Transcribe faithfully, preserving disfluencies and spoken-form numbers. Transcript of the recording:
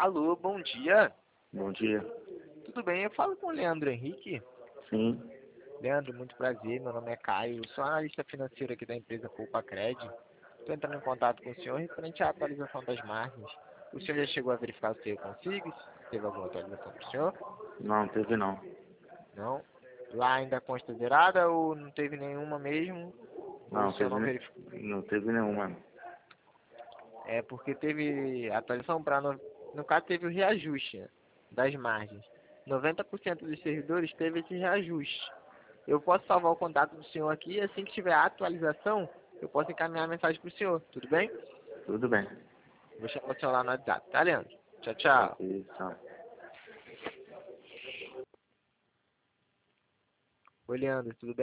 Alô, bom dia. Bom dia. Tudo bem? Eu falo com o Leandro Henrique. Sim. Leandro, muito prazer. Meu nome é Caio. Sou analista financeiro aqui da empresa Poupa-Cred. Estou entrando em contato com o senhor referente à atualização das margens. O senhor já chegou a verificar se teve consigo? Se teve alguma atualização para o senhor? Não, teve não. Não? Lá ainda consta zerada ou não teve nenhuma mesmo? Ou o Não, senhor teve, não ne- verificou? não teve nenhuma. É porque teve atualização para... No, no caso, teve o reajuste, né, das margens. noventa por cento dos servidores teve esse reajuste. Eu posso salvar o contato do senhor aqui e assim que tiver a atualização, eu posso encaminhar a mensagem para o senhor. Tudo bem? Tudo bem. Vou chamar o senhor lá no WhatsApp. Tá, Leandro? Tchau, tchau. Ok, tchau. Oi, Leandro. Tudo bem?